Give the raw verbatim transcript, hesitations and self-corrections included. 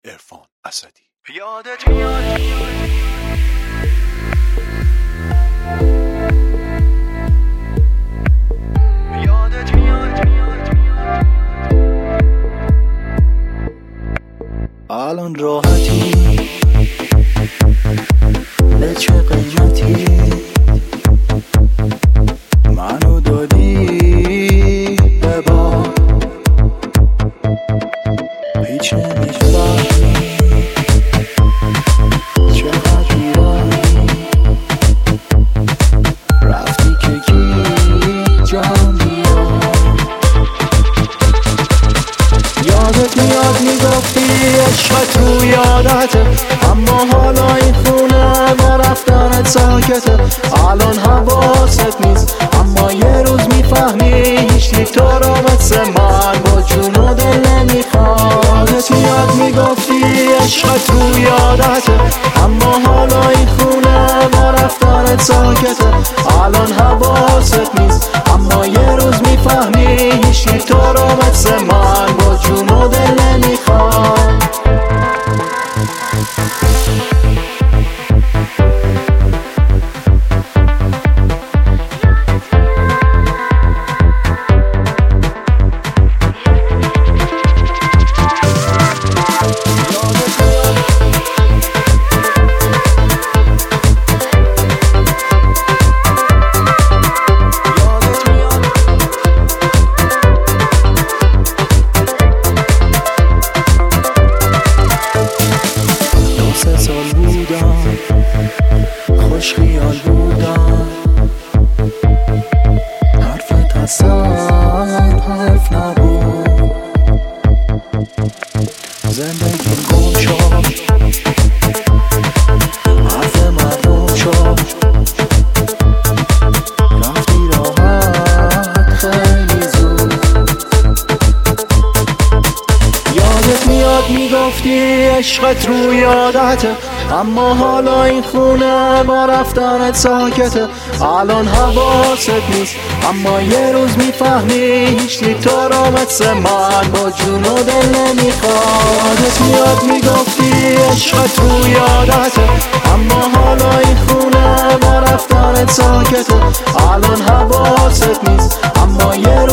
عرفان اسدی. یادت میاد یادت میاد الان راحتی به چه قیمتی منو دادی به باد هیچ نمیفهمی چقدر ایرانی رفتی که کی جهان بیاد. یادت میاد میگفتی عشقت رو یادته، اما حالا این خونه با رفتنت ساکته. الان حواست نیست اما یه روز میفهمی هیچ تو رو مثل من با جون و دل نمیخواد. یادت میاد میگفتی عشقت رو یادته، اما حالا این خونه با رفتنت ساکته. الان حواست نیست اما یه روز میفهمی هیچ تو رو مثل من با جون و دل نمیخواد. سه سال بودم خوش خیال بودم، حرفت اصلا حرف نبود. زندگیم گم شد حرف مردم شد، رفتی راحت خیلی زود. یادت میاد میگفتی عشقت رو یادته، اما حالا این خونه با رفتنت ساکته. الان حواست نیست اما یه روز میفهمی هیچ تو رو مثل من با جون و دل نمیخواد. یادت میاد میگفتی عشقت رو یادته، اما حالا این خونه با رفتنت ساکته. الان حواست نیست اما یه